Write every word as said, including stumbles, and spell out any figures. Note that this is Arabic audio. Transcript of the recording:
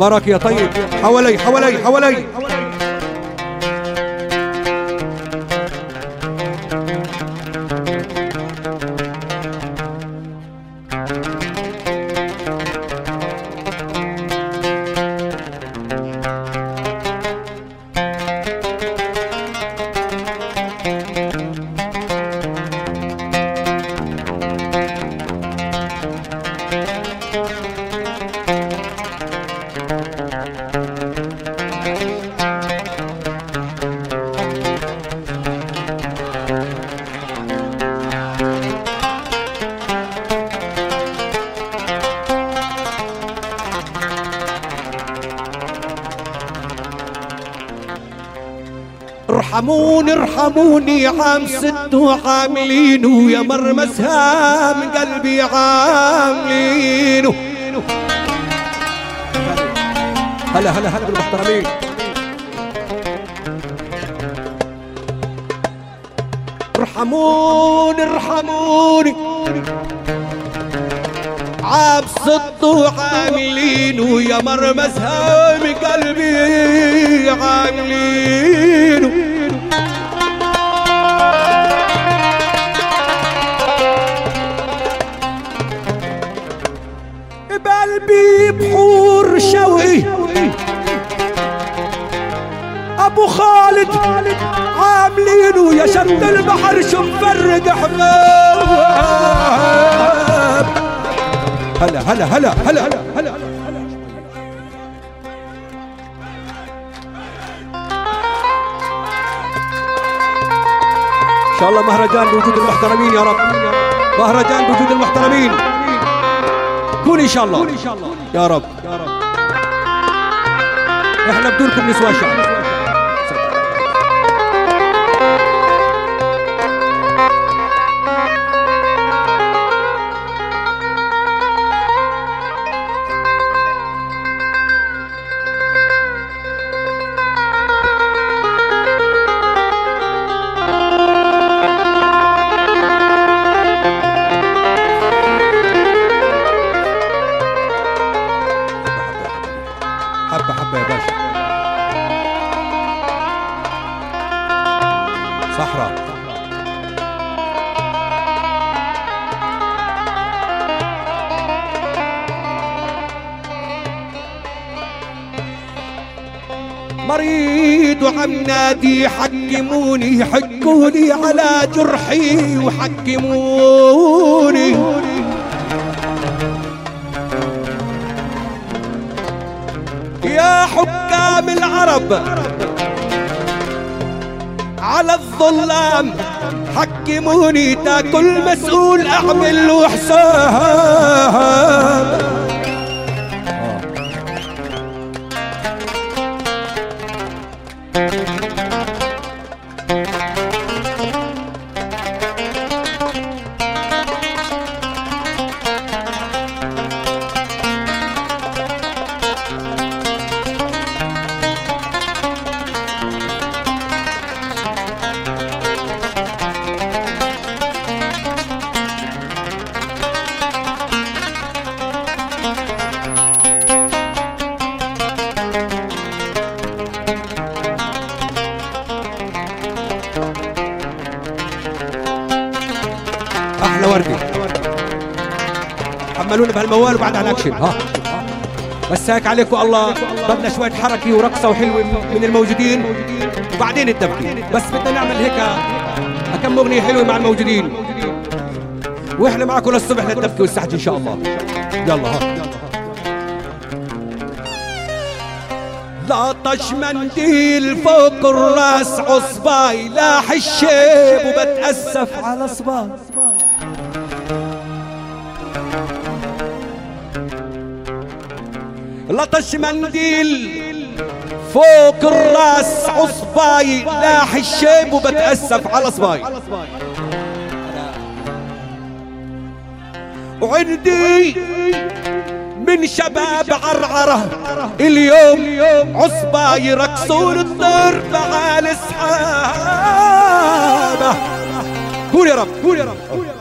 بارك يا طيب. حوالي حوالي حوالي ارحموني ارحموني عام ست وعاملين ويا مرمسها من قلبي عاملين. هلا هلا هلا بالمحترمين. ارحموني ارحموني عام ست وعاملين ويا مرمسها من قلبي عاملين. بقلبي بحور شوقي ابو خالد عاملين ويا شط البحر شو مفرق احباب. هلا هلا هلا هلا هلا هلا ان شاء الله مهرجان بوجود المحترمين يا رب. مهرجان بوجود المحترمين كون ان شاء الله يا رب. احنا بدونكم نسوى الشعب. حبة حبة يا باشا. صحراء مريض وعم نادي حكموني حكولي على جرحي وحكموني. يا حكام العرب على الظلام حكموني تاكل مسؤول اعمل له حساب. احلى وردي حملونا بهالموال وبعدها الاكشن. ها بس هيك عليكم الله بدنا شويه حركه ورقصه وحلوه من الموجودين وبعدين الدبكه. بس بدنا نعمل هيك كم اغنيه حلوه مع الموجودين واحنا معكم للصبح للدبكه والسحج ان شاء الله. يلا ها لطش منديل فوق الراس عصباي لاح الشيب وبتأسف على صباي. لطش منديل فوق الراس عصباي لاح الشيب وبتأسف على صباي. وعندي من شباب عرعرة اليوم عصبة يرقصون الطير مع الاسحابة. قول يا رب قول يا رب.